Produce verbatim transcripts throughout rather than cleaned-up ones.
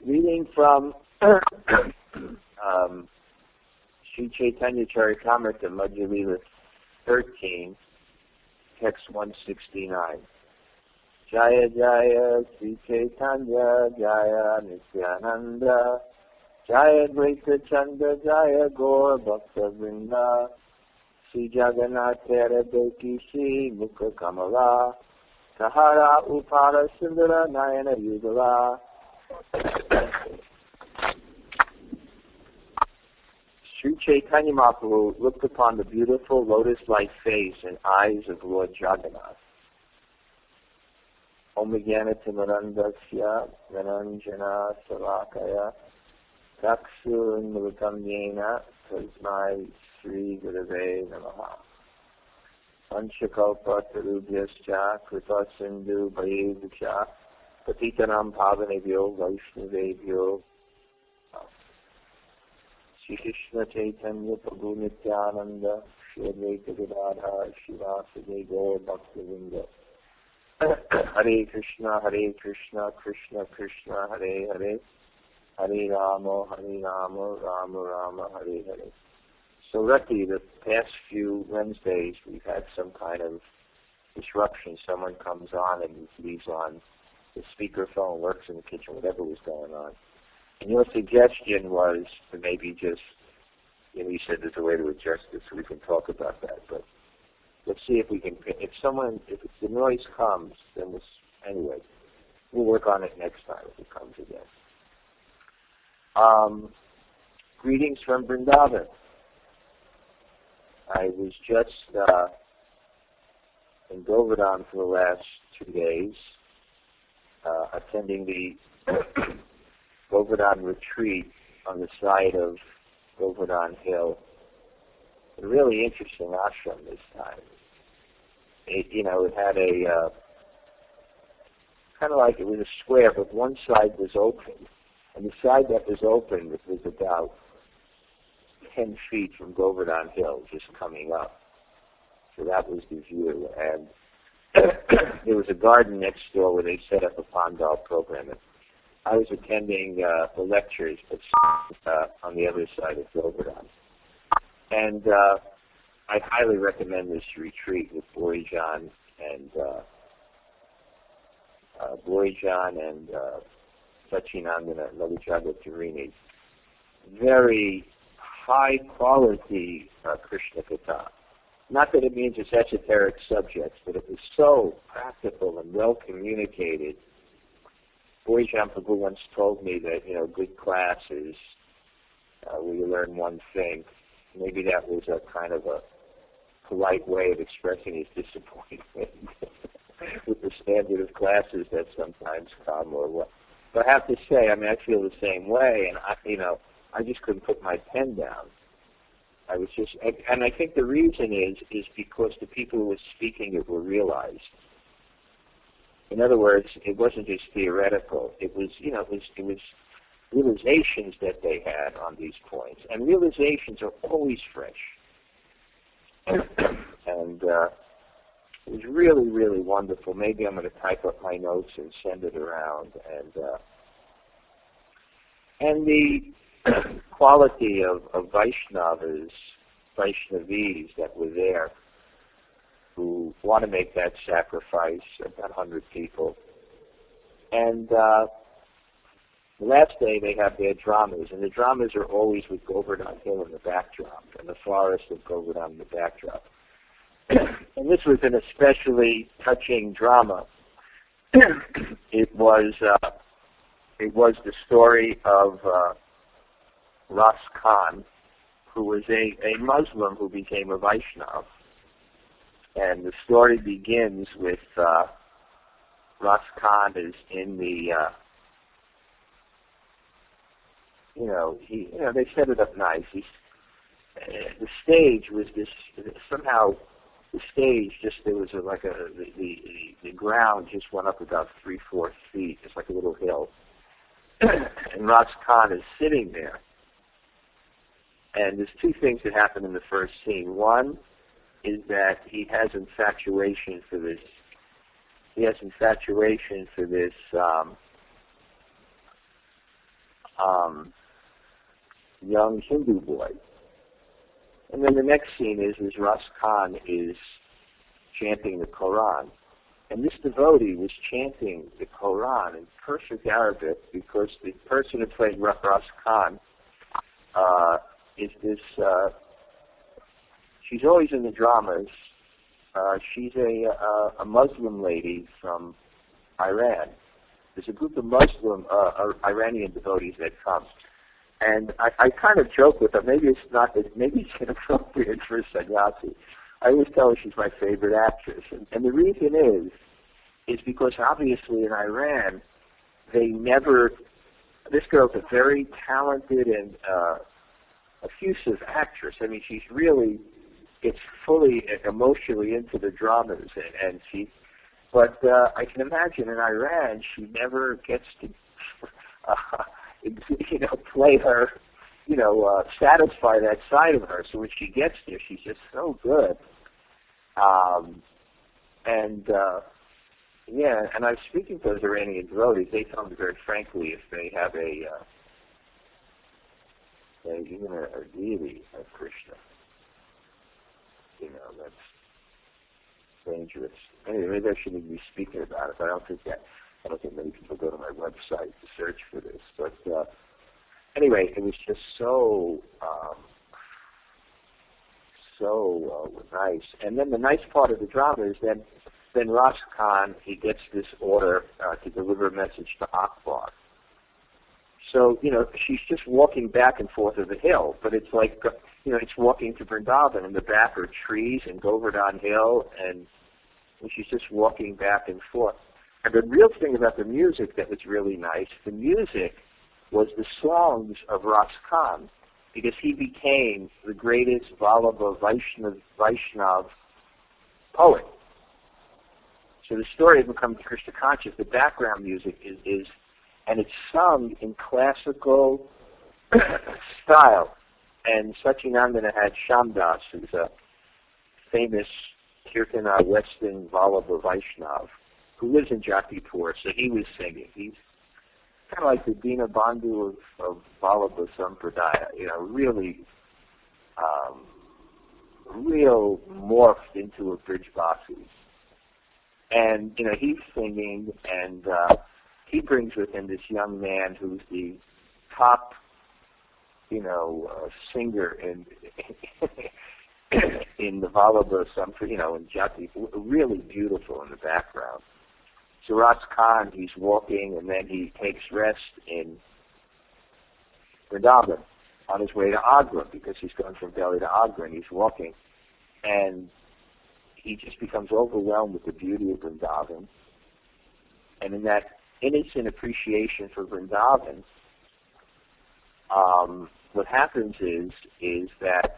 Reading from um, Sri Chaitanya Charitamrita, Madhya Lila thirteen, text one sixty-nine. Jaya Jaya Sri Chaitanya Jaya Nityananda Jaya Dvaita Chanda Jaya Gaur Bhakta Vrinda Sri Jagannath Devaki Sri Mukha Kamala Sahara Upara Sundara Nayana Yugala. Sri Chaitanya Mahaprabhu looked upon the beautiful lotus-like face and eyes of Lord Jagannath. Om Jnana Timarandasya Rananjana Salakaya Daksu Nulutam Yena Tasmai Sri Gurave Namaha Panchakalpa Tarubhyascha Kripa Sindhu Bhayevucha Patitanam Pavanebhyo Vaishnavebhyo Shri Krishna Chaitanya Prabhu Nityananda Shri Advaita Gadadhar Shivasade Gaur Bhaktivinoda Hare Krishna Hare Krishna Krishna Krishna Hare Hare Hare Rama Hare Rama Rama Rama Hare Hare. So Rati, the past few Wednesdays we've had some kind of disruption. Someone comes on and leaves on the speakerphone, works in the kitchen, whatever was going on. And your suggestion was to maybe just, you know, you said there's a way to adjust it so we can talk about that. But let's see if we can, if someone, if the noise comes, then this, anyway, we'll work on it next time if it comes again. Um, greetings from Vrindavan. I was just uh, in Govardhan for the last two days, uh, attending the Govardhan retreat on the side of Govardhan Hill. A really interesting ashram this time. It, you know, it had a, uh, kind of like it was a square, but one side was open. And the side that was open was about ten feet from Govardhan Hill, just coming up. So that was the view. And there was a garden next door where they set up a Pandal program. And I was attending uh, the lectures, but uh, on the other side of Govardhan. And uh, I highly recommend this retreat with Borijan and uh, uh, Borijan and uh, Sachinandana and Lalujagya Tarini. Very high quality uh, Krishna Katha. Not that it means it's esoteric subjects, but it was so practical and well communicated. Borijan Prabhu once told me that, you know, good class is uh, where you learn one thing. Maybe that was a kind of a polite way of expressing his disappointment with the standard of classes that sometimes come or what. But I have to say, I mean, I feel the same way, and I, you know, I just couldn't put my pen down. I was just, and I think the reason is, is because the people who were speaking it were realized. In other words, it wasn't just theoretical. It was, you know, it was, it was realizations that they had on these points, and realizations are always fresh. and uh, it was really, really wonderful. Maybe I'm going to type up my notes and send it around. And uh, and the quality of, of Vaishnavas, Vaishnavis that were there, who want to make that sacrifice, about one hundred people. And uh, the last day they have their dramas, and the dramas are always with Govardhan Hill in the backdrop, and the forest of Govardhan in the backdrop. And this was an especially touching drama. It was uh, it was the story of uh, Ras Khan, who was a, a Muslim who became a Vaishnav. And the story begins with uh, Ras Khan is in the, uh, you know, he, you know, they set it up nice. He's, uh, the stage was this, somehow the stage just, there was a, like a, the, the, the ground just went up about three, four feet. It's like a little hill. And Ras Khan is sitting there. And there's two things that happen in the first scene. One is that he has infatuation for this, he has infatuation for this um, um, young Hindu boy. And then the next scene is, is Ras Khan is chanting the Quran. And this devotee was chanting the Quran in perfect Arabic because the person who played Ras Khan uh, is this, uh, she's always in the dramas. Uh, she's a, a, a Muslim lady from Iran. There's a group of Muslim, uh, Iranian devotees that come. And I, I kind of joke with her. Maybe it's not, maybe it's inappropriate for a sannyasi. I always tell her she's my favorite actress. And, and the reason is, is because obviously in Iran, they never, this girl's a very talented and uh, effusive actress. I mean, she's really, gets fully emotionally into the dramas. And, and she, but uh, I can imagine in Iran, she never gets to, uh, you know, play her, you know, uh, satisfy that side of her. So when she gets there, she's just so good. Um, and, uh, yeah, and I was speaking to those Iranian devotees. They tell me very frankly if they have a, uh, a even a, a deity of Krishna, you know, that's dangerous. Anyway, maybe I shouldn't be speaking about it, but I don't think that, I don't think many people go to my website to search for this. But uh, anyway, it was just so, um, so uh, nice. And then the nice part of the drama is then, then Ras Khan, he gets this order uh, to deliver a message to Akbar. So, you know, she's just walking back and forth of the hill, but it's like, you know, it's walking to Vrindavan. In the back are trees and Govardhan Hill, and, and she's just walking back and forth. And the real thing about the music that was really nice, the music was the songs of Ras Khan, because he became the greatest Vallabha Vaishnav, Vaishnav poet. So the story of becoming Krishna conscious, the background music is, is and it's sung in classical style. And Satyanandana had Shamdas, who's a famous Kirtana Western Vallabha Vaishnav, who lives in Jatipur, so he was singing. He's kind of like the Dina Bandhu of, of Vallabha Sampradaya, you know, really, um, real morphed into a Brijbasi. And, you know, he's singing, and uh, he brings with him this young man who's the top, you know, uh, singer in in the Vallabha Sampradaya, you know, in Jatipur, really beautiful in the background. So Ras Khan, he's walking, and then he takes rest in Vrindavan on his way to Agra, because he's going from Delhi to Agra, and he's walking. And he just becomes overwhelmed with the beauty of Vrindavan. And in that innocent appreciation for Vrindavan, um, what happens is, is that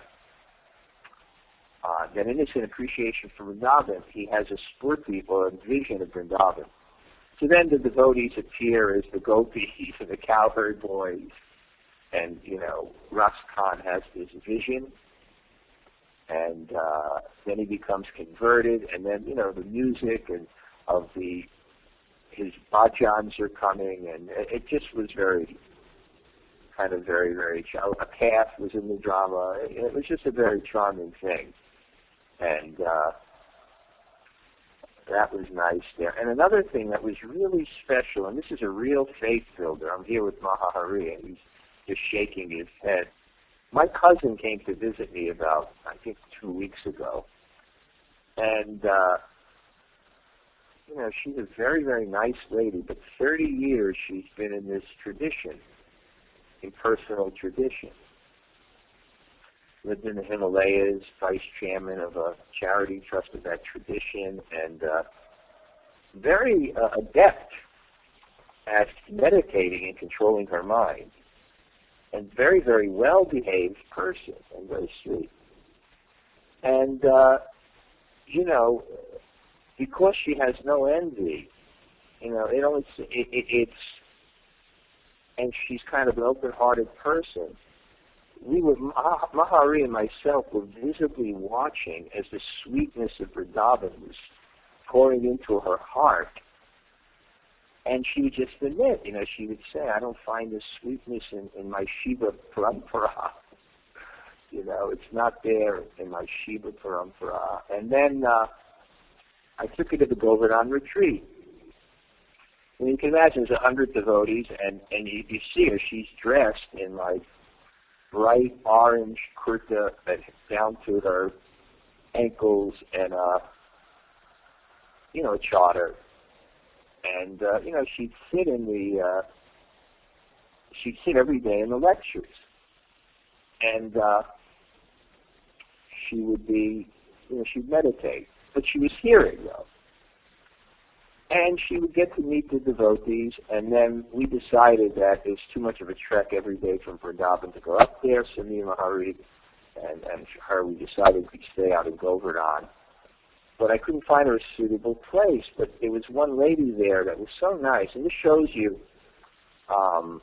Uh, that innocent appreciation for Vrindavan, he has a spurti or a vision of Vrindavan. So then the devotees appear as the gopis and the cowherd boys, and, you know, Ras Khan has this vision, and uh, then he becomes converted, and then, you know, the music and of the, his bhajans are coming, and it, it just was very, kind of very, very, a calf was in the drama. It, it was just a very charming thing. And uh, that was nice there. And another thing that was really special, and this is a real faith builder. I'm here with Mahahari, and he's just shaking his head. My cousin came to visit me about, I think, two weeks ago. And, uh, you know, she's a very, very nice lady, but thirty years she's been in this tradition, in personal tradition. Lived in the Himalayas, vice chairman of a charity trust of that tradition, and uh, very uh, adept at meditating and controlling her mind, and very, very well-behaved person, and very sweet. And, uh, you know, because she has no envy, you know, it only, it, it, it's, and she's kind of an open-hearted person, we were, Mahari and myself were visibly watching as the sweetness of Vrindavan was pouring into her heart. And she would just admit, you know, she would say, I don't find this sweetness in, in my Shiva Parampara. You know, it's not there in my Shiva Parampara. And then uh, I took her to the Govardhan retreat. And you can imagine there's a hundred devotees, and, and you, you see her, she's dressed in like bright orange kurta down to her ankles and, uh, you know, a chador. And, uh, you know, she'd sit in the, uh, she'd sit every day in the lectures. And uh, she would be, you know, she'd meditate. But she was hearing, though. And she would get to meet the devotees, and then we decided that it's too much of a trek every day from Vrindavan to go up there. So me and Mahari and, and her, we decided we'd stay out in Govardhan. But I couldn't find her a suitable place. But there was one lady there that was so nice, and this shows you, um,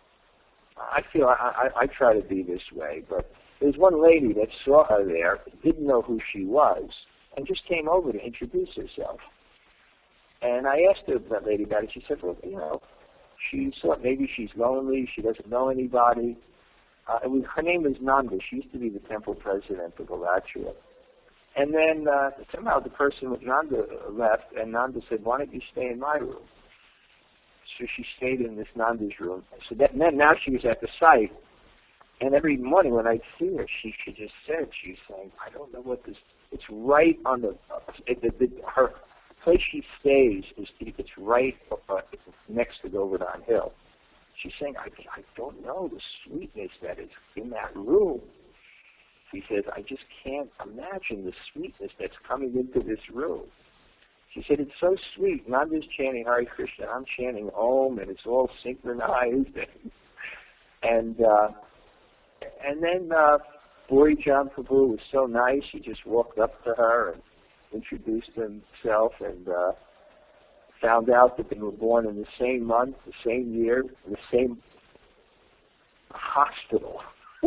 I feel I, I, I try to be this way, but there was one lady that saw her there, didn't know who she was, and just came over to introduce herself. And I asked her, that lady about it. She said, well, you know, she thought maybe she's lonely. She doesn't know anybody. Uh, it was, her name was Nanda. She used to be the temple president of Alachua. And then uh, somehow the person with Nanda left, and Nanda said, why don't you stay in my room? So she stayed in this Nanda's room. So that, and then now she was at the site. And every morning when I'd see her, she, she just said, she's saying, I don't know what this, it's right on the, it, it, it, her, place she stays is it's right uh, next to Govardhan Hill. She's saying, I, I don't know the sweetness that is in that room. She says, I just can't imagine the sweetness that's coming into this room. She said, it's so sweet. Nanda's chanting Hare Krishna, I'm chanting Om, and it's all synchronized. And uh, and then uh, Buri John Prabhu was so nice. He just walked up to her and introduced himself, and uh, found out that they were born in the same month, the same year, in the same hospital.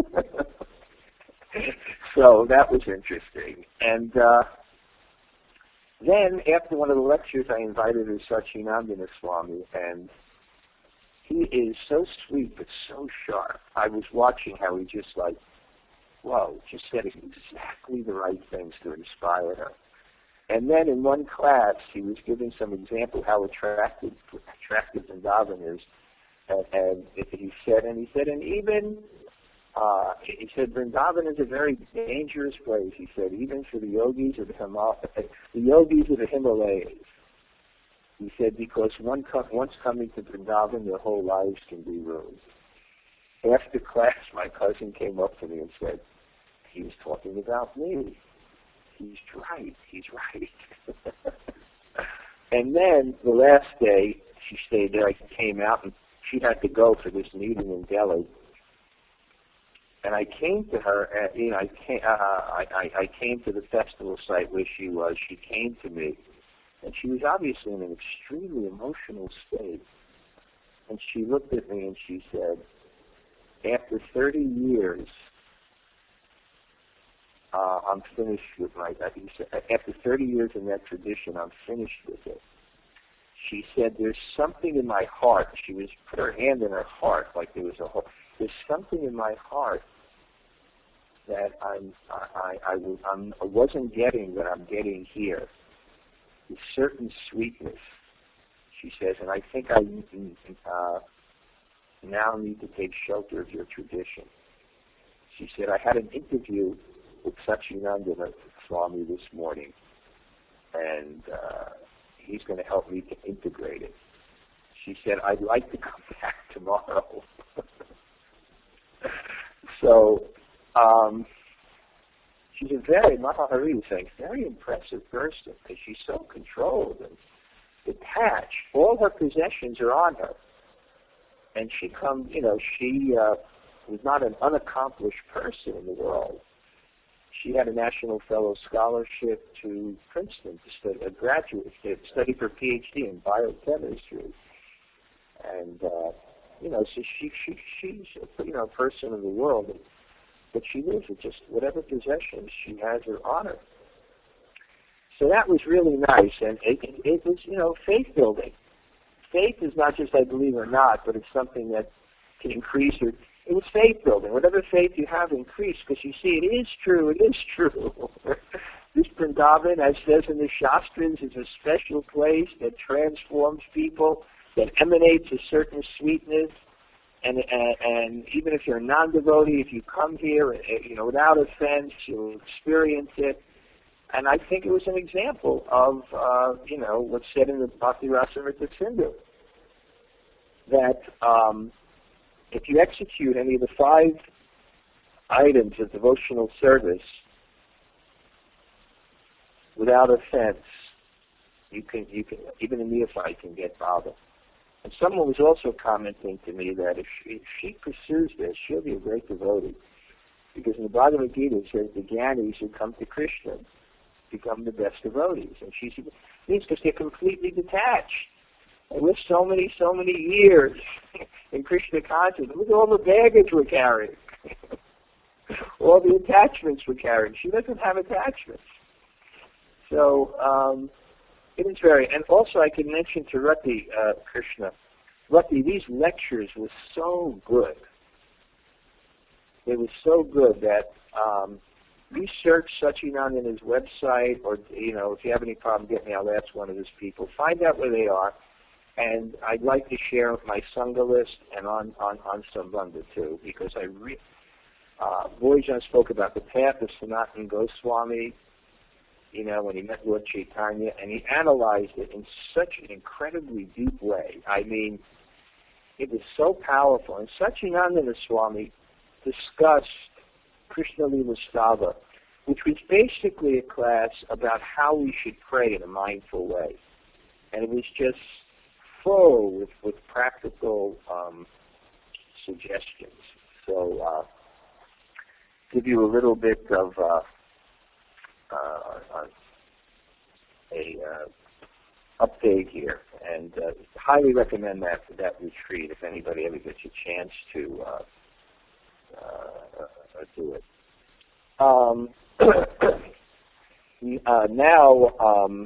So that was interesting. And uh, then after one of the lectures, I invited her Sachinandana Swami, and he is so sweet but so sharp. I was watching how he just like, whoa, just said exactly the right things to inspire her. And then in one class, he was giving some example how attractive, attractive Vrindavan is. And, and he said, and he said, and even, uh, he said, Vrindavan is a very dangerous place. He said, even for the yogis of the Himalayas, the yogis of the Himalayas. He said, because one co- once coming to Vrindavan, their whole lives can be ruined. After class, my cousin came up to me and said, he was talking about me. He's right, he's right. And then the last day, she stayed there. I came out, and she had to go for this meeting in Delhi. And I came to her, and, you know, I came, uh, I, I, I came to the festival site where she was. She came to me, and she was obviously in an extremely emotional state. And she looked at me and she said, after thirty years, Uh, I'm finished with my, after thirty years in that tradition, I'm finished with it. She said, there's something in my heart. She was put her hand in her heart like there was a whole, there's something in my heart that I'm, I, I, I, I'm, I wasn't getting that I'm getting here. A certain sweetness, she says, and I think I uh, now need to take shelter of your tradition. She said, I had an interview with Sachinandana Swami this morning, and uh, he's going to help me to integrate it. She said, I'd like to come back tomorrow. So um, she's a very, Mahahari was saying, very impressive person, because she's so controlled and detached. All her possessions are on her. And she comes, you know, she uh, was not an unaccomplished person in the world. She had a National Fellow Scholarship to Princeton to study, a graduate to study for P H D in biochemistry. And, uh, you know, so she, she, she's a, you know, person of the world, but she lives with just whatever possessions she has are on her. So that was really nice, and it, it, it was, you know, faith building. faith is not just I believe or not, but it's something that can increase or it was faith building. Whatever faith you have, increase, because you see, it is true. It is true. This Vrindavan, as says in the Shastras, is a special place that transforms people, that emanates a certain sweetness. And, and and even if you're a non-devotee, if you come here, you know, without offense, you'll experience it. And I think it was an example of, uh, you know, what's said in the Bhakti Rasamrita Sindhu, that um, if you execute any of the five items of devotional service without offense, you can, you can, even a neophyte can get bhava. And someone was also commenting to me that if she, if she pursues this, she'll be a great devotee. Because in the Bhagavad Gita it says the Gyanis who come to Krishna become the best devotees. And she means because they're completely detached. They live so many, so many years in Krishna consciousness. Look at all the baggage we're carrying. All the attachments we're carrying. She doesn't have attachments. So, um, it is very, and also I can mention to Rati uh, Krishna, Rati, these lectures were so good. They were so good that um, research Satchidananda's website, or, you know, if you have any problem getting me, I'll ask one of his people. Find out where they are, and I'd like to share my Sangha list and on, on, on Sambandha too, because I re- uh, Boyajan spoke about the path of Sanatana Goswami, you know, when he met Lord Chaitanya, and he analyzed it in such an incredibly deep way. I mean, it was so powerful. And Satchidananda Swami discussed Krishna Lila Stava, which was basically a class about how we should pray in a mindful way. And it was just full with, with practical um, suggestions. So, uh, give you a little bit of uh, uh, a uh, update here, and uh, highly recommend that that retreat if anybody ever gets a chance to uh, uh, uh, do it. Um, uh, now um,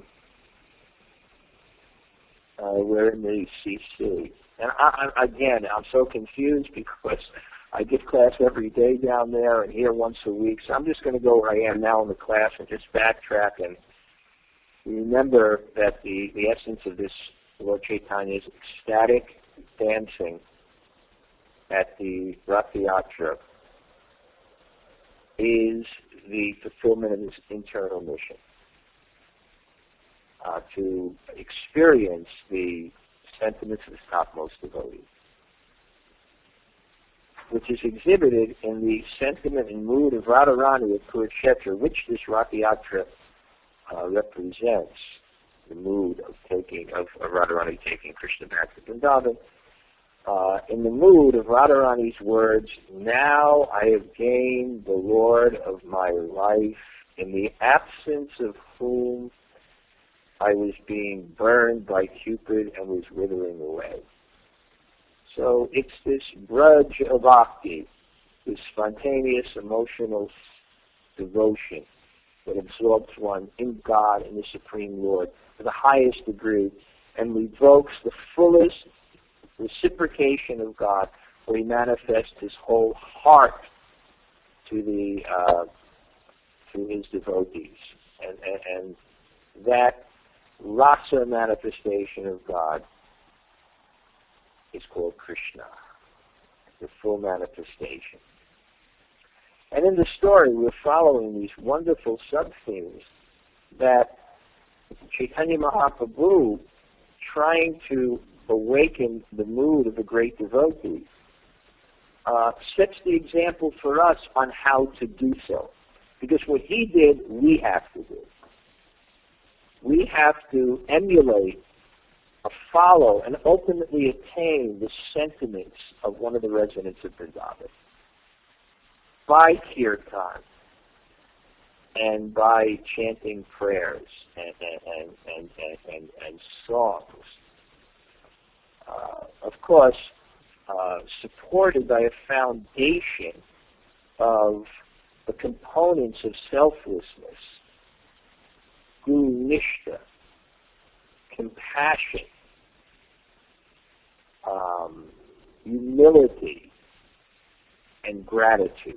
uh, we're in the C C, and I, I, again, I'm so confused because I give class every day down there and here once a week, so I'm just going to go where I am now in the class and just backtrack and remember that the, the essence of this Lord Chaitanya's ecstatic dancing at the Rath Yatra is the fulfillment of his internal mission, uh, to experience the sentiments of his topmost devotees, which is exhibited in the sentiment and mood of Radharani of Kurukshetra, which this Rath Yatra uh, represents, the mood of taking of, of Radharani taking Krishna back to Vrindavan. Uh, in the mood of Radharani's words, "Now I have gained the Lord of my life, in the absence of whom I was being burned by Cupid and was withering away." So it's this grudge of bhakti, this spontaneous emotional devotion that absorbs one in God and the Supreme Lord to the highest degree and revokes the fullest reciprocation of God, where he manifests his whole heart to the uh, to his devotees, and, and, and that rasa manifestation of God is called Krishna, the full manifestation. And in the story, we're following these wonderful sub-themes that Chaitanya Mahaprabhu, trying to awaken the mood of the great devotee, uh, sets the example for us on how to do so. Because what he did, we have to do. We have to emulate, uh, follow, and ultimately attain the sentiments of one of the residents of Vrindavan by kirtan and by chanting prayers and and and and, and, and songs. Uh, of course, uh, supported by a foundation of the components of selflessness, guru nishtha, compassion, um, humility and gratitude.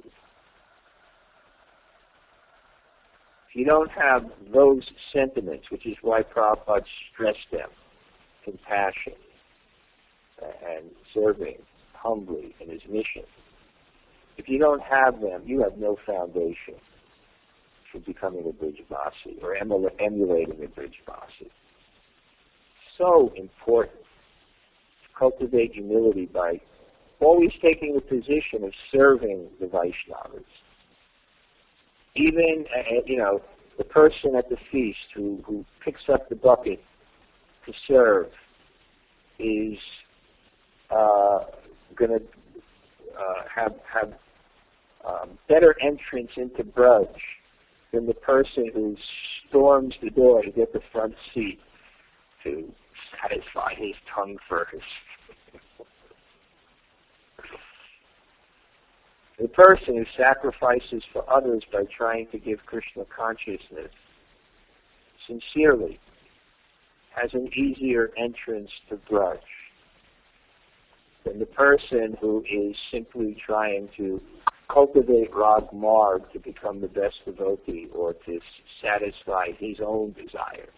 If you don't have those sentiments, which is why Prabhupada stressed them, compassion and serving humbly in his mission, if you don't have them, you have no foundation for becoming a Brijavasi or emula- emulating a Brijavasi. So important to cultivate humility by always taking the position of serving the Vaishnavas. Even, uh, you know, the person at the feast who, who picks up the bucket to serve is uh, going to uh, have have um, better entrance into Braj than the person who storms the door to get the front seat to satisfy his tongue first. The person who sacrifices for others by trying to give Krishna consciousness sincerely has an easier entrance to Braj than the person who is simply trying to cultivate Rag Marg to become the best devotee or to satisfy his own desires.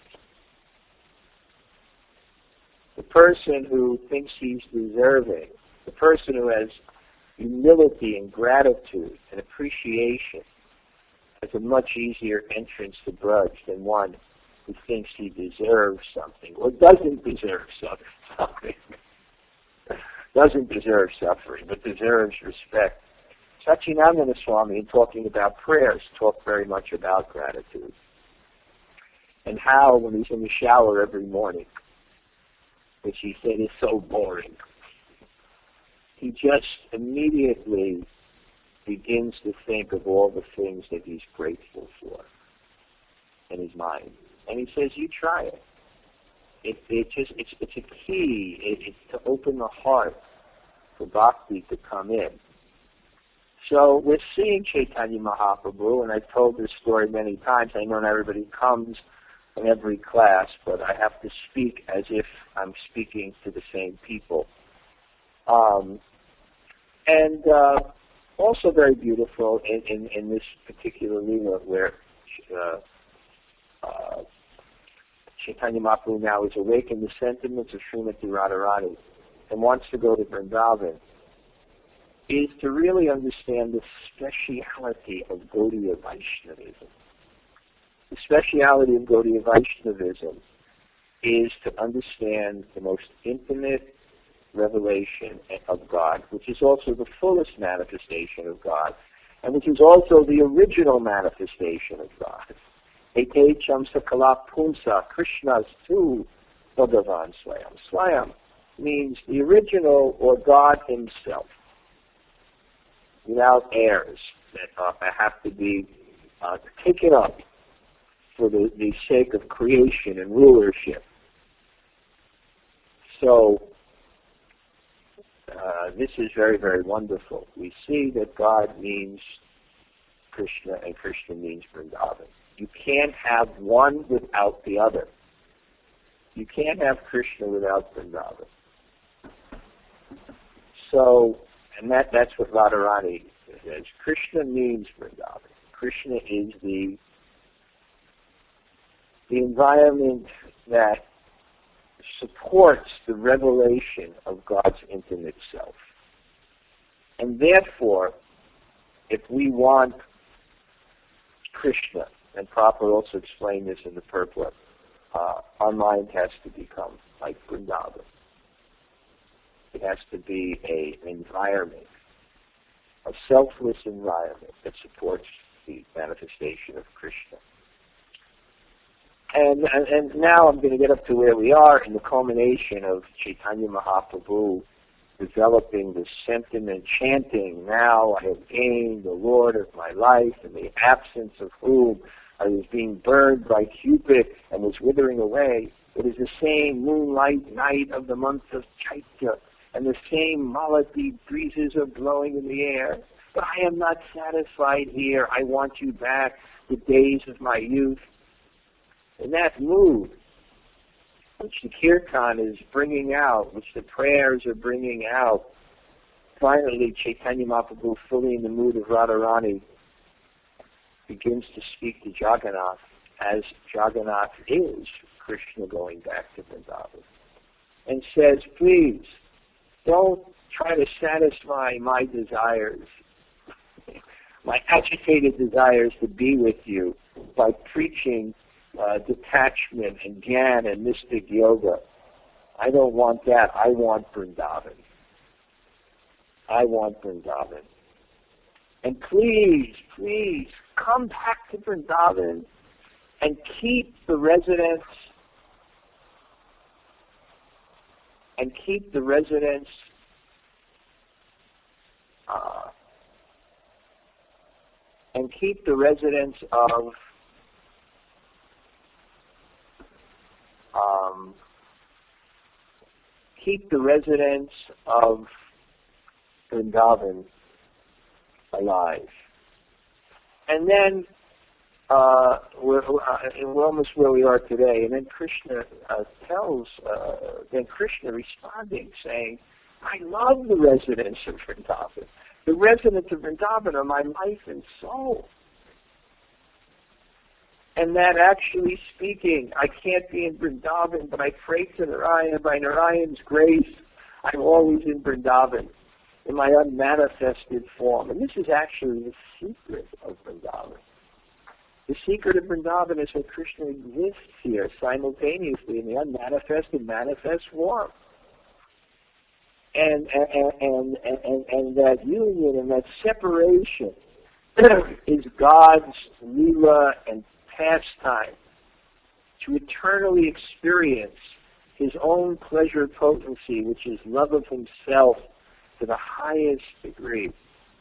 The person who thinks he's deserving, the person who has humility and gratitude and appreciation has a much easier entrance to Braj than one who thinks he deserves something or doesn't deserve something. doesn't deserve suffering, but deserves respect. Satchidananda Swami, in talking about prayers, talked very much about gratitude and how when he's in the shower every morning, which he said is so boring, he just immediately begins to think of all the things that he's grateful for in his mind. And he says, you try it. It, it just, it's, it's a key. It, it's to open the heart for bhakti to come in. So we're seeing Chaitanya Mahaprabhu, and I've told this story many times. I know not everybody comes in every class, but I have to speak as if I'm speaking to the same people. Um, and uh, also very beautiful in, in, in this particular lila where uh, uh, Chaitanya Mahaprabhu now is awake in the sentiments of Srimati Radharani and wants to go to Vrindavan, is to really understand the speciality of Gaudiya Vaishnavism. The speciality of Gaudiya Vaishnavism is to understand the most intimate revelation of God, which is also the fullest manifestation of God, and which is also the original manifestation of God. Ete chamsa kala punsa Krishna's tu Bhagavan Swayam. Swayam means the original or God himself, without heirs that uh, have to be uh, taken up for the, the sake of creation and rulership. So uh, this is very, very wonderful. We see that God means Krishna and Krishna means Vrindavan. You can't have one without the other. You can't have Krishna without Vrindavan. So, and that, that's what Radharani says. Krishna means Vrindavan. Krishna is the the environment that supports the revelation of God's intimate self. And therefore, if we want Krishna, and Prabhupada also explained this in the purport, uh, our mind has to become like Vrindavan. It has to be a, an environment, a selfless environment that supports the manifestation of Krishna. And, and, and now I'm going to get up to where we are in the culmination of Chaitanya Mahaprabhu developing the sentiment, chanting, now I have gained the Lord of my life, in the absence of whom I was being burned by Cupid and was withering away. It is the same moonlight night of the month of Chaitya, and the same malati breezes are blowing in the air. But I am not satisfied here. I want you back, the days of my youth. In that mood, which the kirtan is bringing out, which the prayers are bringing out. Finally, Chaitanya Mahaprabhu, fully in the mood of Radharani, begins to speak to Jagannath as Jagannath is Krishna going back to Vrindavan, and says, please, don't try to satisfy my desires, my agitated desires to be with you by preaching uh, detachment and jnana and mystic yoga. I don't want that. I want Vrindavan. I want Vrindavan. And please, please, come back to Vrindavan and keep the residents and keep the residents uh, and keep the residents of um, keep the residents of Vrindavan alive. And then uh, we're, uh, we're almost where we are today. And then Krishna uh, tells, uh, then Krishna responding, saying, I love the residents of Vrindavan. The residents of Vrindavan are my life and soul. And that actually speaking, I can't be in Vrindavan, but I pray to Narayana. By Narayan's grace, I'm always in Vrindavan, in my unmanifested form. And this is actually the secret of Vrindavan. The secret of Vrindavan is that Krishna exists here simultaneously in the unmanifested, manifest form. And, and, and, and, and that union and that separation is God's Leela and pastime to eternally experience His own pleasure potency, which is love of Himself to the highest degree.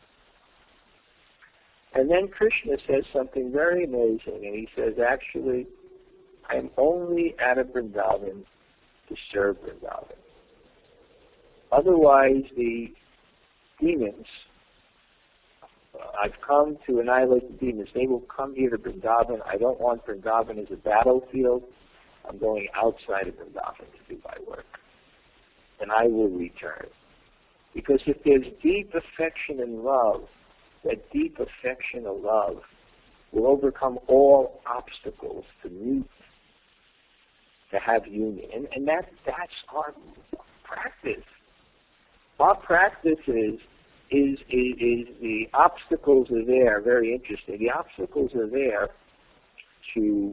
And then Krishna says something very amazing, and he says, actually, I am only at a Vrindavan to serve Vrindavan. Otherwise, the demons, uh, I've come to annihilate the demons. They will come here to Vrindavan. I don't want Vrindavan as a battlefield. I'm going outside of Vrindavan to do my work. And I will return. Because if there's deep affection and love, that deep affection and love will overcome all obstacles to meet, to have union. And, and that that's our practice. Our practice is, is, is, is the obstacles are there, very interesting. The obstacles are there to,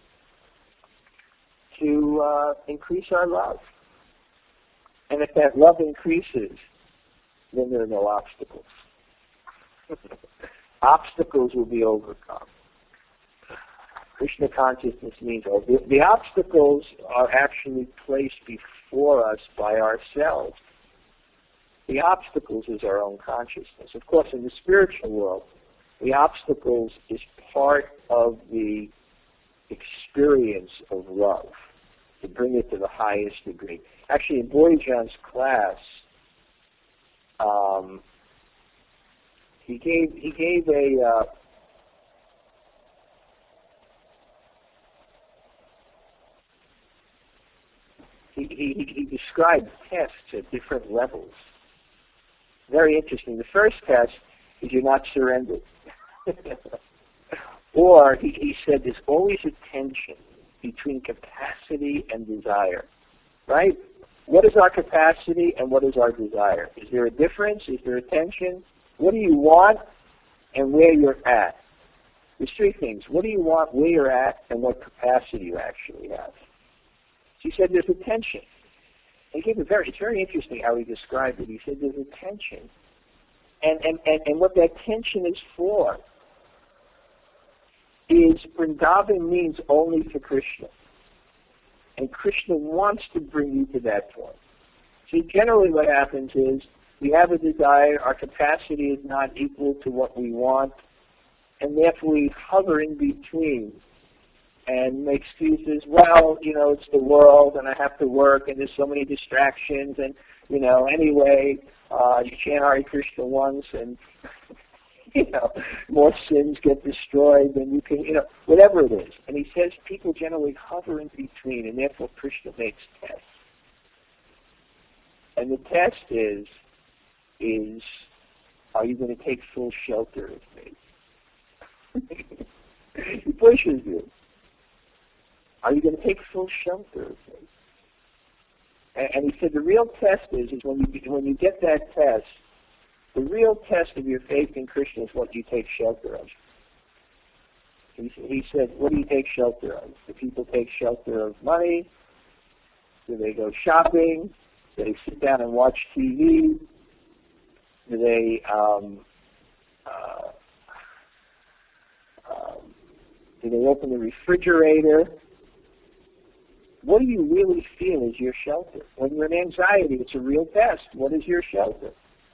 to uh, increase our love. And if that love increases, then there are no obstacles. Obstacles will be overcome. Krishna consciousness means oh, the, the obstacles are actually placed before us by ourselves. The obstacles is our own consciousness. Of course, in the spiritual world, the obstacles is part of the experience of love, to bring it to the highest degree. Actually, in Bodhijan's class, um, he gave he gave a uh, he, he he described tests at different levels. Very interesting. The first test is you're not surrendered. Or he, he said there's always a tension between capacity and desire. Right? What is our capacity and what is our desire? Is there a difference? Is there a tension? What do you want and where you're at? There's three things. What do you want, where you're at, and what capacity you actually have. So he said there's a tension. He gave a very, it's very interesting how he described it. He said there's a tension. And, and, and, and what that tension is for is Vrindavan means only for Krishna. And Krishna wants to bring you to that point. See, generally what happens is we have a desire, our capacity is not equal to what we want, and therefore we hover in between and make excuses. Well, you know, it's the world, and I have to work, and there's so many distractions, and, you know, anyway, uh, you chant Hare Krishna once, and you know, more sins get destroyed than you can, you know, whatever it is. And he says people generally hover in between, and therefore Krishna makes tests. And the test is, is, are you going to take full shelter of me? He pushes you. Are you going to take full shelter of me? And, and he said the real test is, is when you when you get that test, the real test of your faith in Krishna is what you take shelter of. He, he said, what do you take shelter of? Do people take shelter of money? Do they go shopping? Do they sit down and watch T V? Do they um, uh, um, do they open the refrigerator? What do you really feel is your shelter? When you're in anxiety, it's a real test. What is your shelter?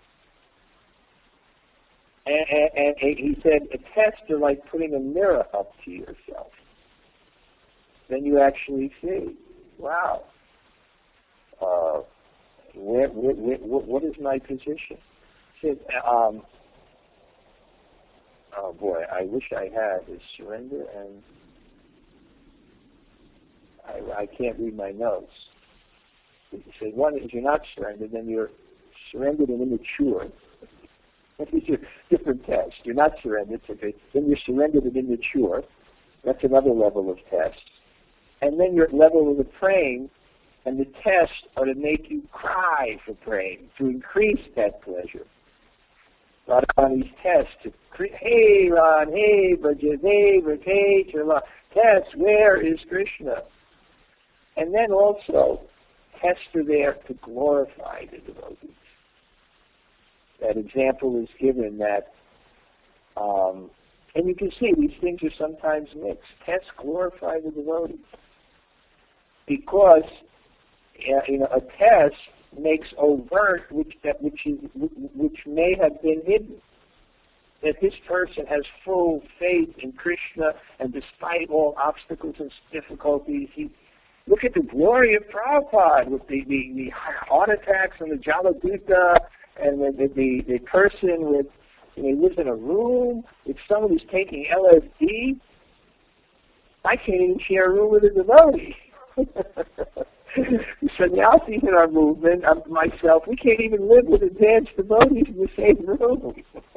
And, and, and he said, a test is like putting a mirror up to yourself. Then you actually see, wow, uh, where, where, where, what is my position? He said, um, oh boy, I wish I had is surrender, and I, I can't read my notes. He said, one is you're not surrendered, then you're surrendered and immature. These are different tests. You're not surrendered, okay. Then you're surrendered and immature. That's another level of test. And then you're at level of the praying, and the tests are to make you cry for praying, to increase that pleasure. Radharani's tests, to cre- hey Ron, hey Brajesh, hey Brajesh, tests, where is Krishna? And then also, tests are there to glorify the devotees. That example is given that, um, and you can see these things are sometimes mixed. Tests glorify the devotees because uh, you know a test makes overt which that which is which may have been hidden. That this person has full faith in Krishna, and despite all obstacles and difficulties, he look at the glory of Prabhupada with the the, the heart attacks and the Jaladuta. And the, the, the person with, you know, he lives in a room with someone who's taking L S D. I can't even share a room with a devotee. Sannyasis in our movement, um, myself, we can't even live with advanced devotees in the same room.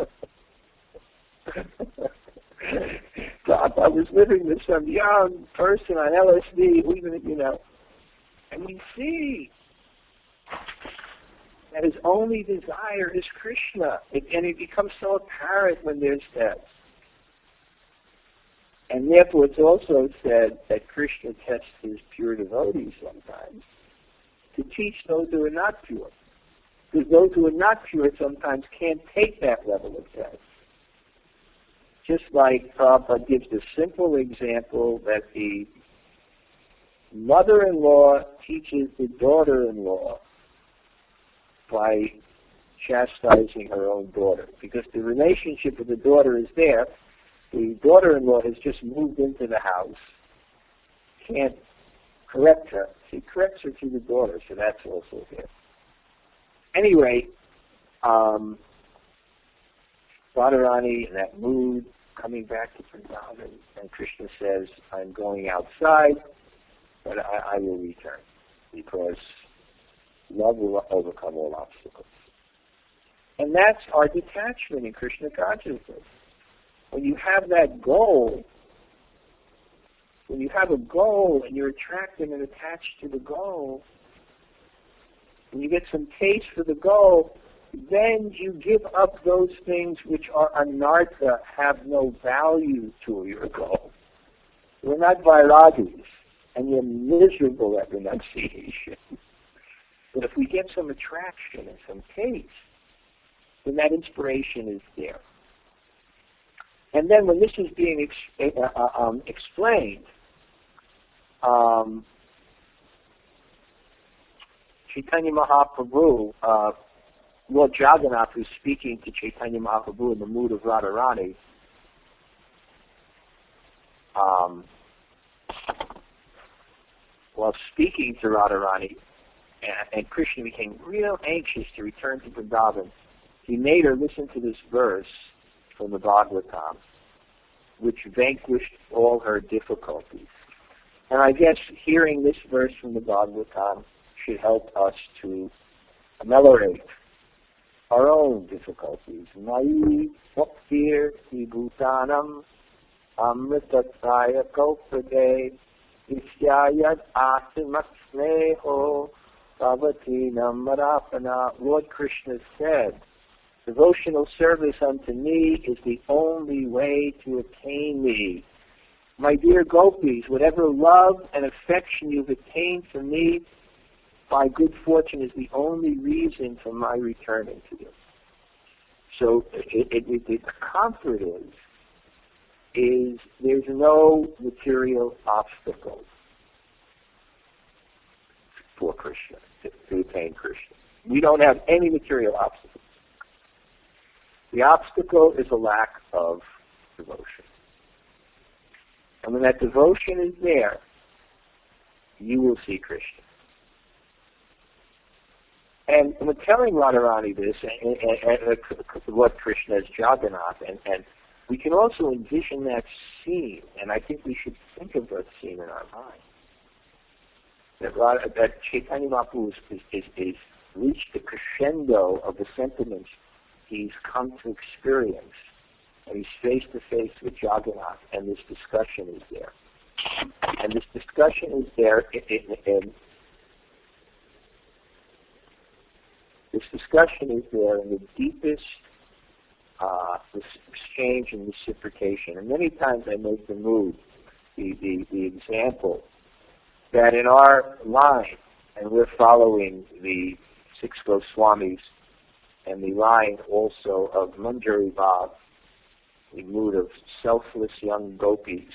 God, I was living with some young person on L S D, even, you know, and we see that his only desire is Krishna. It, and it becomes so apparent when there's tests. And therefore it's also said that Krishna tests his pure devotees sometimes to teach those who are not pure. Because those who are not pure sometimes can't take that level of test. Just like Prabhupada gives the simple example that the mother-in-law teaches the daughter-in-law by chastising her own daughter. Because the relationship with the daughter is there. The daughter-in-law has just moved into the house. Can't correct her. She corrects her to the daughter, so that's also there. Anyway, um, Radharani in that mood, coming back to Vrindavan, and Krishna says, I'm going outside, but I, I will return, because love will overcome all obstacles. And that's our detachment in Krishna consciousness. When you have that goal, when you have a goal and you're attracted and attached to the goal, when you get some taste for the goal, then you give up those things which are anartha, have no value to your goal. You're not vairagis, and you're miserable at renunciation. But if we get some attraction and some taste, then that inspiration is there. And then when this is being ex- uh, um, explained, um, Chaitanya Mahaprabhu, uh, Lord Jagannath, who's speaking to Chaitanya Mahaprabhu in the mood of Radharani, um, while speaking to Radharani, and, and Krishna became real anxious to return to Vrindavan, he made her listen to this verse, from the Bhagavatam, which vanquished all her difficulties. And I guess hearing this verse from the Bhagavatam should help us to ameliorate our own difficulties. Mai bhaktir bhutanam amritatsaya kopade isyayad asimak sneho bhavatinam marapana. Lord Krishna said, devotional service unto me is the only way to attain me. My dear gopis, whatever love and affection you've attained from me, by good fortune, is the only reason for my returning to you. So it, it, it, the comfort is, is there's no material obstacle for Krishna, to, to attain Krishna. We don't have any material obstacles. The obstacle is a lack of devotion. And when that devotion is there, you will see Krishna. And we're telling Radharani this, and, and, and Lord Krishna as Jagannath, and, and we can also envision that scene, and I think we should think of that scene in our mind. That, Radha, that Chaitanya Mahaprabhu is, is, is reached the crescendo of the sentiments he's come to experience, and he's face to face with Jagannath, and this discussion is there. And this discussion is there in, in, in this discussion is there in the deepest uh, exchange and reciprocation. And many times I make the move, the, the, the example, that in our line, and we're following the six Goswamis, and the line also of Manjari Bhav, the mood of selfless young gopis.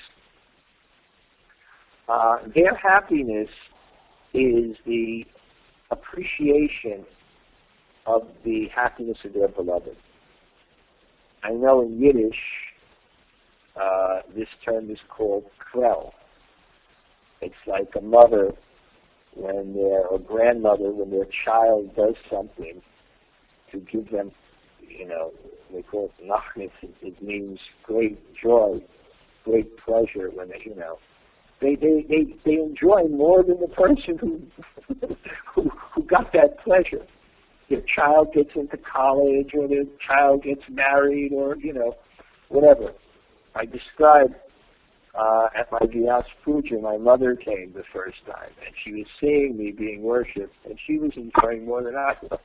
Uh, their happiness is the appreciation of the happiness of their beloved. I know in Yiddish, uh, this term is called krel. It's like a mother when their, or grandmother, when their child does something, to give them, you know, they call it nachnis. It, it means great joy, great pleasure when they, you know, they they they, they enjoy more than the person who, who who got that pleasure. Their child gets into college, or their child gets married, or you know, whatever. I described uh, at my Vyas Puja, my mother came the first time, and she was seeing me being worshipped, and she was enjoying more than I was.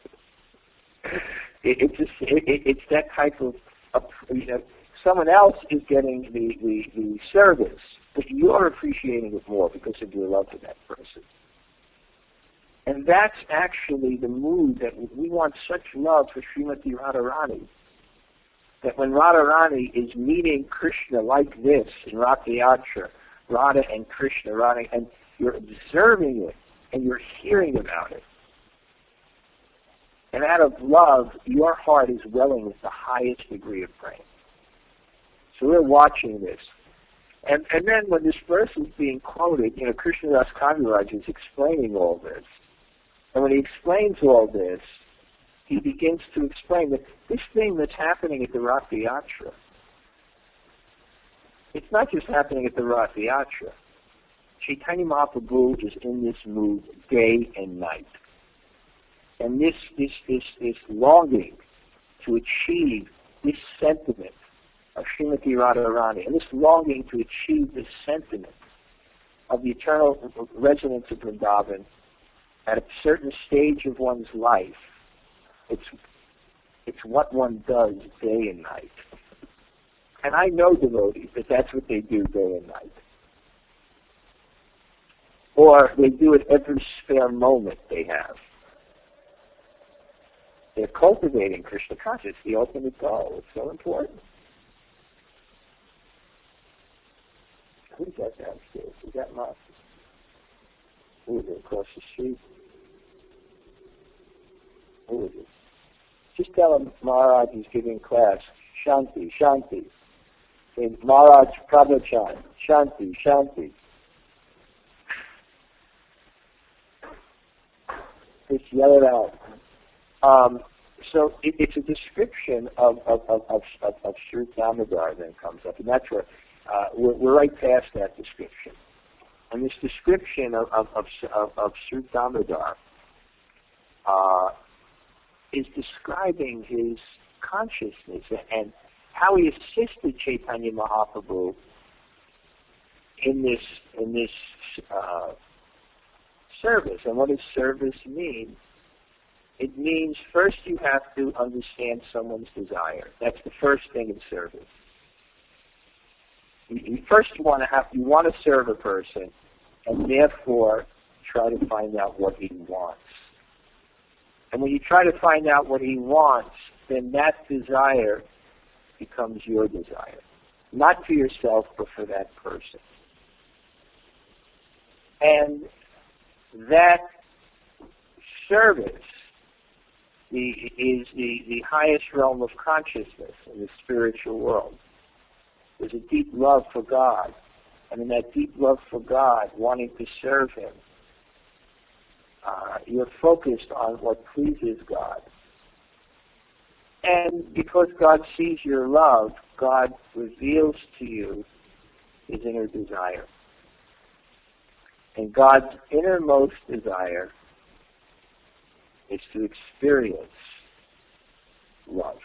It, it's just, it, it, it's that type of, of, you know, someone else is getting the, the, the service, but you're appreciating it more because of your love for that person. And that's actually the mood that we want, such love for Srimati Radharani, that when Radharani is meeting Krishna like this in Rathayatra, Radha and Krishna, Radha, and you're observing it and you're hearing about it, and out of love, your heart is welling with the highest degree of praying. So we're watching this. And and then when this verse is being quoted, you know, Krishnadas Kaviraj is explaining all this. And when he explains all this, he begins to explain that this thing that's happening at the Rath Yatra, it's not just happening at the Rath Yatra. Chaitanya Mahaprabhu is in this mood day and night. And this, this, this, this longing to achieve this sentiment of Srimati Radharani, and this longing to achieve this sentiment of the eternal residence of Vrindavan at a certain stage of one's life, it's, it's what one does day and night. And I know devotees that that's what they do day and night. Or they do it every spare moment they have. They're cultivating Krishna consciousness, the ultimate goal. It's so important. Who's that downstairs? Is that Martha? Who is it across the street? Who is it? Just tell him Maharaj is giving class. Shanti, Shanti. Say, Maharaj Prabhachan. Shanti, Shanti. Just yell it out. Um, so it, it's a description of of of of, of, of Sri Damodar that comes up, and that's where uh, we're, we're right past that description. And this description of of of, of, of Sri Damodar uh, is describing his consciousness and how he assisted Chaitanya Mahaprabhu in this in this uh, service. And what does service mean? It means first you have to understand someone's desire. That's the first thing in service. You, you first you want to have you want to serve a person, and therefore try to find out what he wants. And when you try to find out what he wants, then that desire becomes your desire, not for yourself, but for that person. And that service the, is the, the highest realm of consciousness in the spiritual world. There's a deep love for God, and in that deep love for God, wanting to serve Him, uh, you're focused on what pleases God. And because God sees your love, God reveals to you His inner desire. And God's innermost desire is to experience love.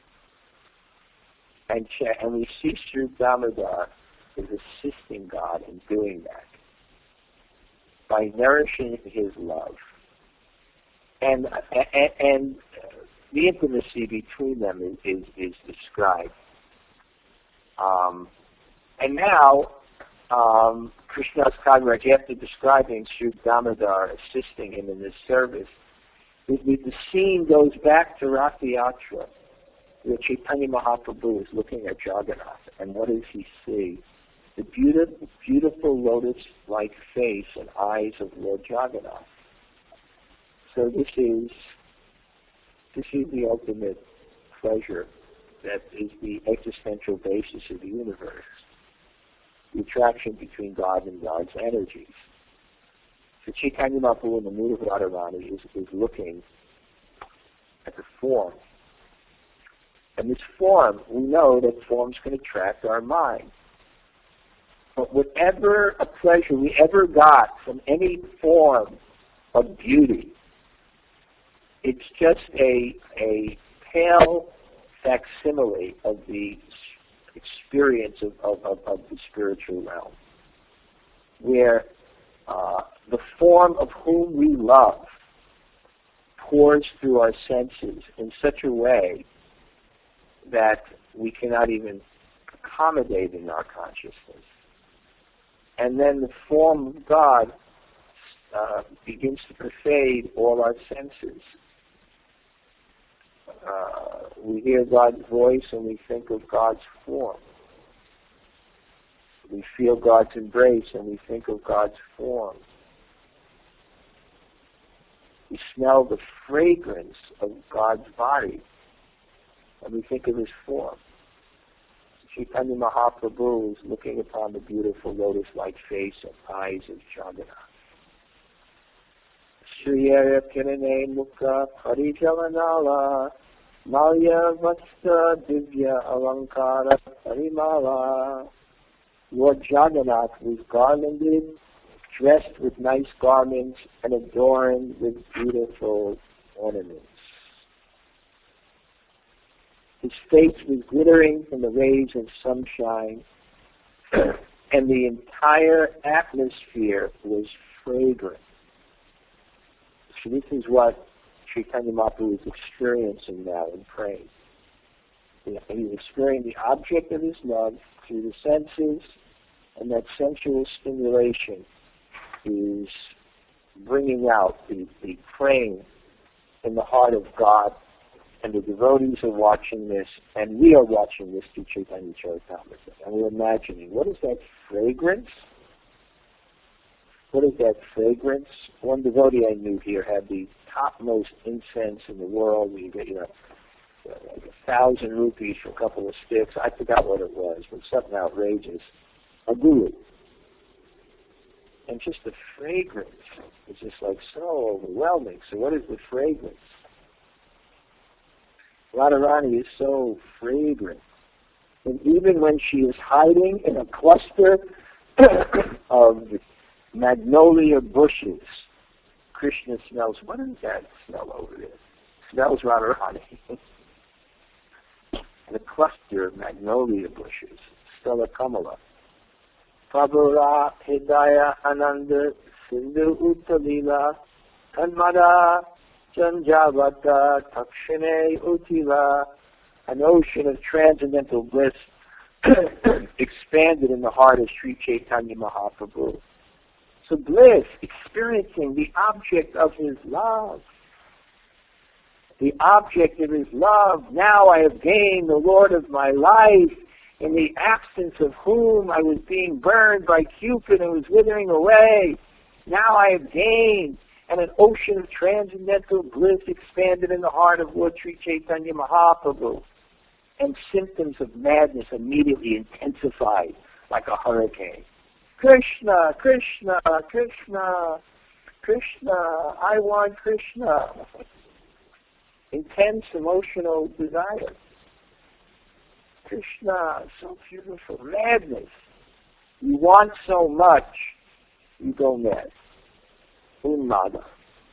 And, and we see Sri Damodar is assisting God in doing that by nourishing His love. And, and, and the intimacy between them is, is, is described. Um, and now, um, Krishnadas Kaviraj, after describing Sri Damodar assisting him in this service, the, the scene goes back to Rath Yatra, where Chaitanya Mahaprabhu is looking at Jagannath, and what does he see? The beautiful, beautiful lotus-like face and eyes of Lord Jagannath. So this is this is the ultimate pleasure that is the existential basis of the universe, the attraction between God and God's energies. So Chaitanya Mahaprabhu in the mood of Radharani is, is looking at the form. And this form, we know that forms can attract our mind. But whatever a pleasure we ever got from any form of beauty, it's just a, a pale facsimile of the experience of, of, of, of the spiritual realm, where uh, the form of whom we love pours through our senses in such a way that we cannot even accommodate in our consciousness. And then the form of God uh, begins to pervade all our senses. Uh, we hear God's voice and we think of God's form. We feel God's embrace and we think of God's form. We smell the fragrance of God's body and we think of His form. Chaitanya Mahaprabhu is looking upon the beautiful lotus-like face and eyes of Jagannath. Shriyaya Kirane Mukha Parijalanala Malya Vasta Divya Alankara Parimala. Lord Jagannath was garlanded, dressed with nice garments, and adorned with beautiful ornaments. His face was glittering from the rays of sunshine, and the entire atmosphere was fragrant. So this is what Chaitanya Mahaprabhu is experiencing now in praying. He's experiencing the object of his love through the senses, and that sensual stimulation is bringing out the, the praying in the heart of God. And the devotees are watching this, and we are watching this through Chaitanya Charitamrita. And we're imagining, what is that fragrance? What is that fragrance? One devotee I knew here had the topmost incense in the world. We get, you know, like a thousand rupees for a couple of sticks. I forgot what it was, but something outrageous. A guru. And just the fragrance is just like so overwhelming. So what is the fragrance? Radharani is so fragrant. And even when she is hiding in a cluster of magnolia bushes, Krishna smells, what is that smell over there? Smells Radharani. In a cluster of magnolia bushes, Stella Kamala. Prabhura Hidaya Ananda Sindhu Uttalila Kanmada Janjavata Takshine Utila. An ocean of transcendental bliss expanded in the heart of Sri Chaitanya Mahaprabhu. So bliss, experiencing the object of his love. The object of his love. Now I have gained the Lord of my life, in the absence of whom I was being burned by Cupid and was withering away. Now I have gained, and an ocean of transcendental bliss expanded in the heart of Lord Sri Chaitanya Mahaprabhu. And symptoms of madness immediately intensified like a hurricane. Krishna, Krishna, Krishna, Krishna, I want Krishna. Intense emotional desire. Krishna, so beautiful. Madness. You want so much, you go mad. Unmada.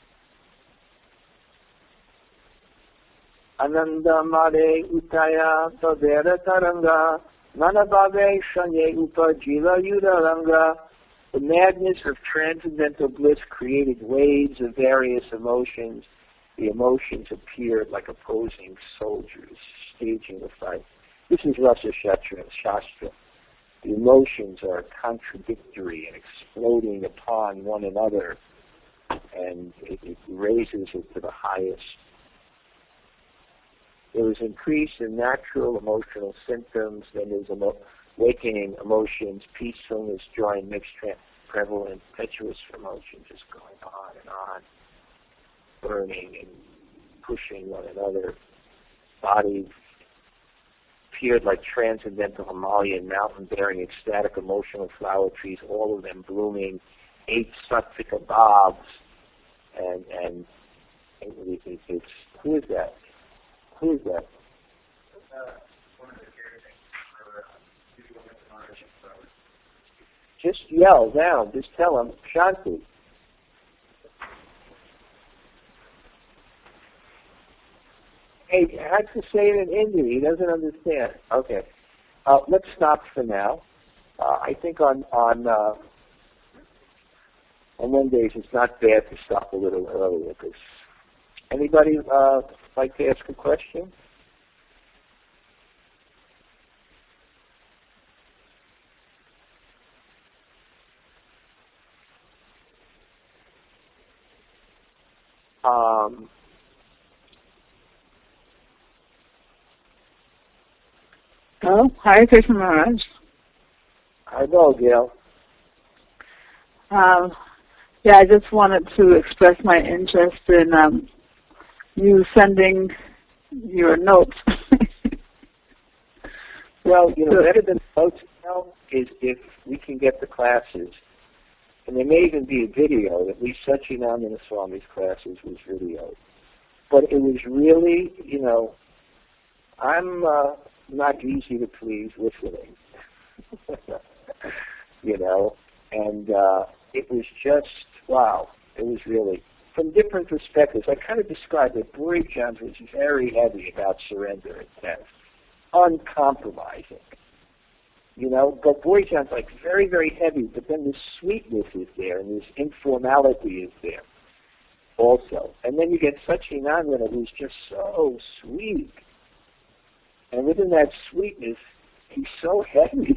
Ananda Mare Utaya Tadera Taranga Manabhave Shanye Upajila Yudalanga. The madness of transcendental bliss created waves of various emotions. The emotions appeared like opposing soldiers staging a fight. This is Rasa Shastra. The emotions are contradictory and exploding upon one another, and it, it raises it to the highest. There is increase in natural emotional symptoms, then there's emo- awakening emotions, peacefulness, joy, mixed, prevalent, impetuous emotions just going on and on, burning and pushing one another. Body appeared like transcendental Himalayan mountain bearing ecstatic emotional flower trees, all of them blooming, eight Satvika bobs, and, and it, it, it's, who is that? Who is that? Just yell down. Just tell him, Shanti. Hey, I have to say it in Hindi. He doesn't understand. Okay. Uh, let's stop for now. Uh, I think on on uh, on Mondays it's not bad to stop a little earlier. Because anybody uh, like to ask a question? Um, Oh, Hare Krishna Maharaj. I know, Gail. Um, yeah, I just wanted to express my interest in um, you sending your notes. Well, you know, better than notes now is if we can get the classes, and there may even be a video. At least Satchidananda Swami's classes was videoed. But it was really, you know, I'm uh, not easy to please listening, you know, and uh, it was just, wow, it was really, from different perspectives. I kind of described that Buri Chandra was very heavy about surrender and test, uncompromising, you know, but Buri Chandra like very, very heavy, but then the sweetness is there and this informality is there also. And then you get Satchidananda, who's just so sweet. And within that sweetness, he's so heavy.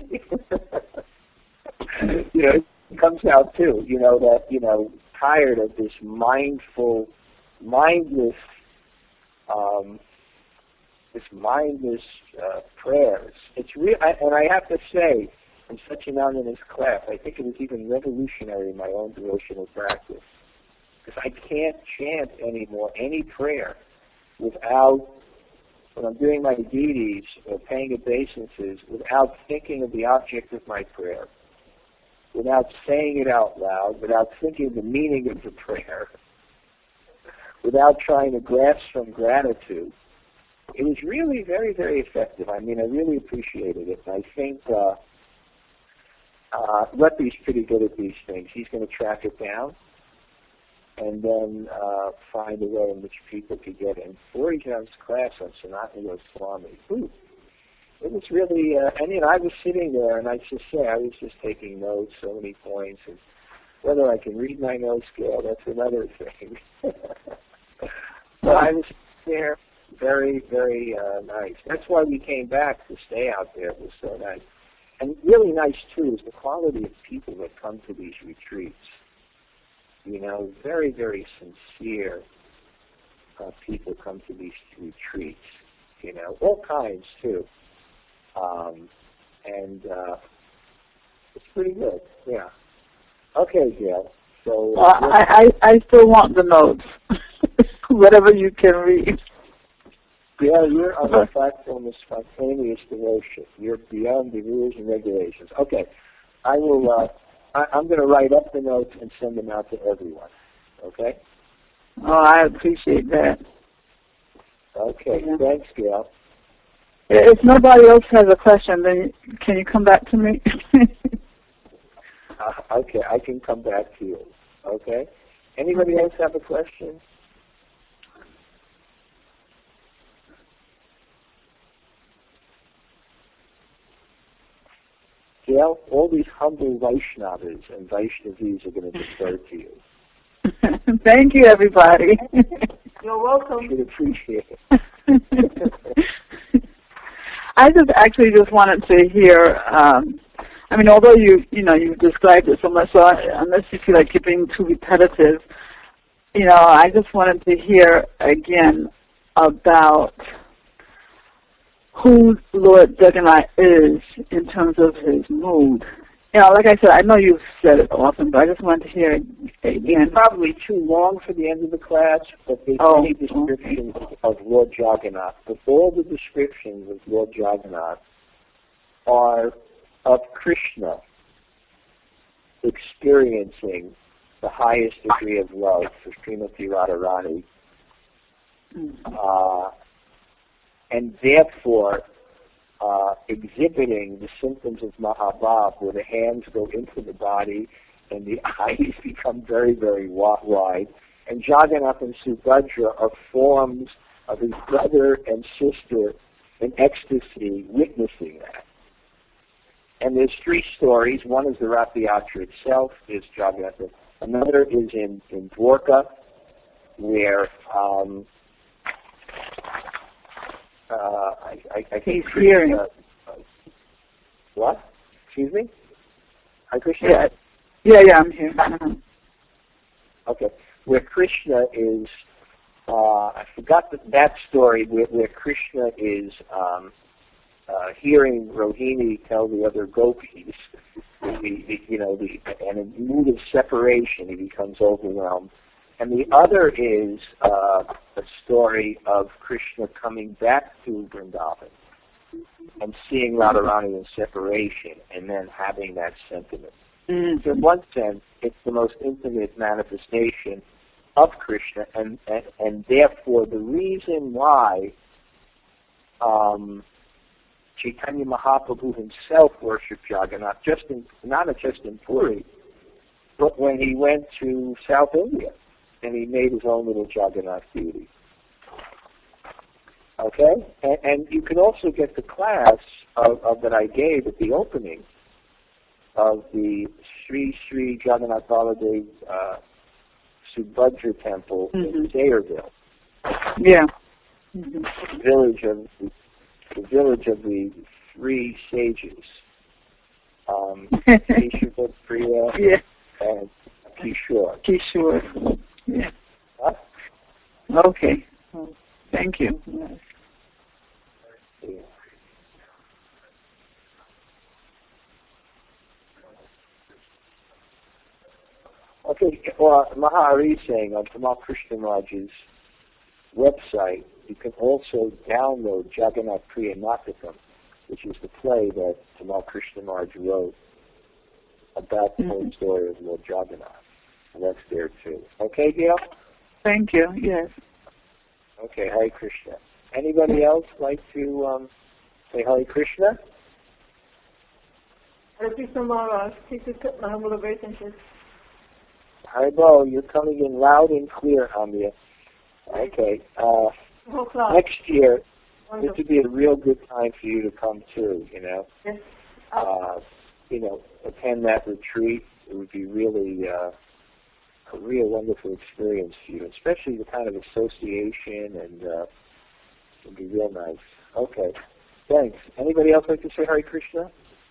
You know, it comes out too, you know, that, you know, tired of this mindful, mindless, um, this mindless uh, prayers. It's real, I, and I have to say, from Satchidananda's class, I think it was even revolutionary in my own devotional practice. Because I can't chant anymore any prayer without, when I'm doing my deities or paying obeisances, without thinking of the object of my prayer, without saying it out loud, without thinking of the meaning of the prayer, without trying to grasp some gratitude. it was really very, very effective. I mean, I really appreciated it. And I think uh, uh, Lepi's pretty good at these things. He's going to track it down and then uh, find a way in which people could get in. Borijan's class on Sanatana Goswami. Ooh, it was really, uh, and you know, I was sitting there, and I just say, I was just taking notes, so many points, and whether I can read my notes, Gail, that's another thing. But I was there, very, very uh, nice. That's why we came back to stay out there. It was so nice. And really nice, too, is the quality of people that come to these retreats. You know, very, very sincere uh, people come to these retreats. You know, all kinds, too. Um, and uh, it's pretty good, yeah. Okay, Gail. So uh, I, I I still want the notes, whatever you can read. Yeah, you're on the platform of spontaneous devotion. You're beyond the rules and regulations. Okay, I will. Uh, I, I'm going to write up the notes and send them out to everyone. Okay. Oh, I appreciate that. Okay. Yeah. Thanks, Gail. If nobody else has a question, then can you come back to me? uh, okay, I can come back to you. Okay. Anybody else have a question? Gail, all these humble Vaishnavas and Vaishnavis are going to defer to you. Thank you, everybody. You're welcome. I should appreciate it. I just actually just wanted to hear, um, I mean, although you, you know, you described it so much, so I, unless you feel like you're being too repetitive, you know, I just wanted to hear again about who Lord Jagannath is in terms of his mood. You know, like I said, I know you've said it often, but I just wanted to hear it again. It's probably too long for the end of the class, but there's oh, many descriptions okay. of Lord Jagannath. But all the descriptions of Lord Jagannath are of Krishna experiencing the highest degree of love for Srimati Radharani. Mm-hmm. uh, and therefore uh, exhibiting the symptoms of Mahabhav, where the hands go into the body and the eyes become very, very wide. And Jagannath and Subhadra are forms of his brother and sister in ecstasy, witnessing that. And there's three stories. One is the Rath Yatra itself, is Jagannath. Another is in, in Dwarka, where um, uh, I, I, I think he's hearing. Uh, uh, what? Excuse me? Hi, Krishna? Yeah, yeah, yeah I'm here. Uh-huh. Okay. Where Krishna is, uh, I forgot the, that story, where, where Krishna is um, uh, hearing Rohini tell the other gopis, the, the, you know, the, and in mood of separation, he becomes overwhelmed. And the other is uh, a story of Krishna coming back to Vrindavan and seeing Radharani in separation and then having that sentiment. Mm-hmm. So in one sense, it's the most intimate manifestation of Krishna, and, and, and therefore the reason why um, Chaitanya Mahaprabhu himself worshipped Jagannath, just in, not just in Puri, but when he went to South India and he made his own little Jagannath deity. Okay? And, and you can also get the class of, of that I gave at the opening of the Sri Sri Jagannath Baladev uh, Subhadra Temple mm-hmm. in Sayreville. Yeah. Mm-hmm. The village of the, the village of the three sages. Um, Keshava, Priya, yeah. and Kishore. Kishore. Yeah. Huh? Okay. Well, thank you. Yes. Yeah. Okay, well, Mahari is saying on Tamal Krishnaraj's website, you can also download Jagannath Priya Natakam, which is the play that Tamal Krishnaraj wrote about the mm-hmm. whole story of Lord Jagannath. And that's there too. Okay, Gail? Thank you, yes. Okay, Hare Krishna. Anybody else like to um, say Hare Krishna? Hare Krishna Maharaj, please accept my humble obeisances. Haribo, you're coming in loud and clear, Amia. Okay. Uh, next year, this would be a real good time for you to come too, you know. Yes. Uh, you know, attend that retreat. It would be really uh, a real wonderful experience for you, especially the kind of association, and uh, it would be real nice. Okay. Thanks. Anybody else like to say Hare Krishna?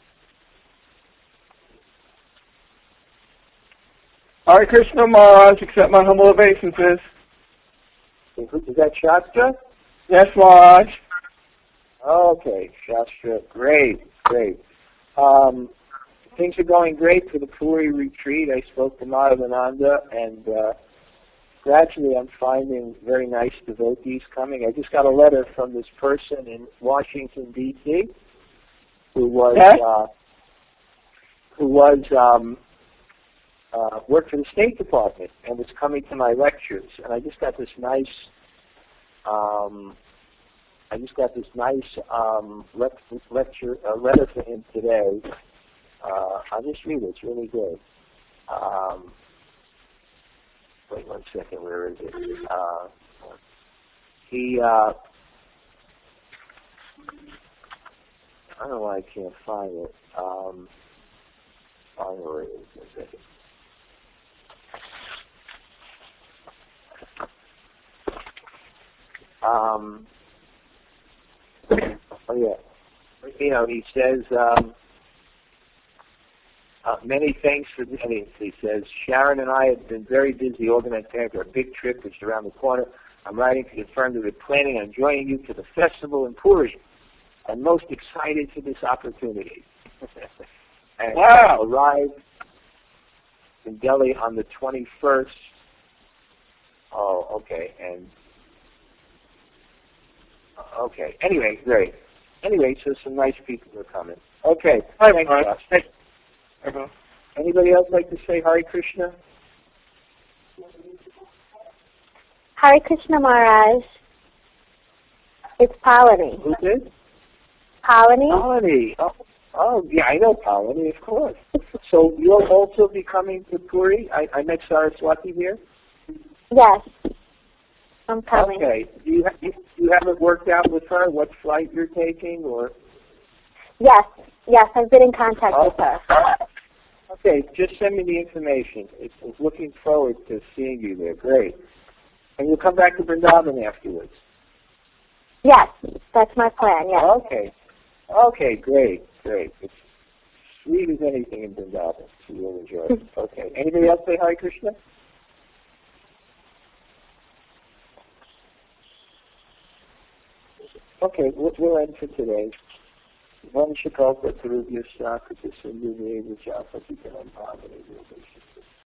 Hare Krishna Maharaj, accept my humble obeisances. Is that Shastra? Yes, Maharaj. Okay, Shastra. Great, great. Um, things are going great for the Puri retreat. I spoke to Madhavananda, and uh, gradually I'm finding very nice devotees coming. I just got a letter from this person in Washington, D C, who was Yes? uh, who was um, uh, worked for the State Department and was coming to my lectures. And I just got this nice, um, I just got this nice um, le- lecture uh, letter for him today. Uh, I'll just read it. It's really good. Um, wait one second. Where is it? Uh, he. Uh, I don't know why I can't find it. Um, I don't know where it is. One second. Um, oh yeah. You know, he says. Um, Uh, many thanks for this. He says, Sharon and I have been very busy organizing our big trip, which is around the corner. I'm writing to confirm that we're planning on joining you for the festival in Puri. I'm most excited for this opportunity. And Wow. I'll arrive in Delhi on the twenty-first. Oh, okay. And okay. Anyway, great. Anyway, so some nice people are coming. Okay. Hi, Thanks, Maharaj. Josh. Hey. Okay. Anybody else like to say Hare Krishna? Hare Krishna Maharaj. It's Palani. Who's this? Palani? Palani. Oh, oh, yeah, I know Palani, of course. So you'll also be coming to Puri? I, I met Saraswati here? Yes. I'm coming. Okay. Do you, ha- you, you haven't worked out with her what flight you're taking? Or? Yes. Yes, I've been in contact Oh. with her. Okay, just send me the information. It's, it's looking forward to seeing you there. Great. And you'll come back to Vrindavan afterwards? Yes, that's my plan, yes. Okay. Okay, great, great. It's sweet as anything in Vrindavan, so you'll enjoy it. Okay. Anybody else say Hare Krishna? Okay, we'll, we'll end for today. One Shikota Tarubhyasya Kritisindhu Vijapatikanam Bhavani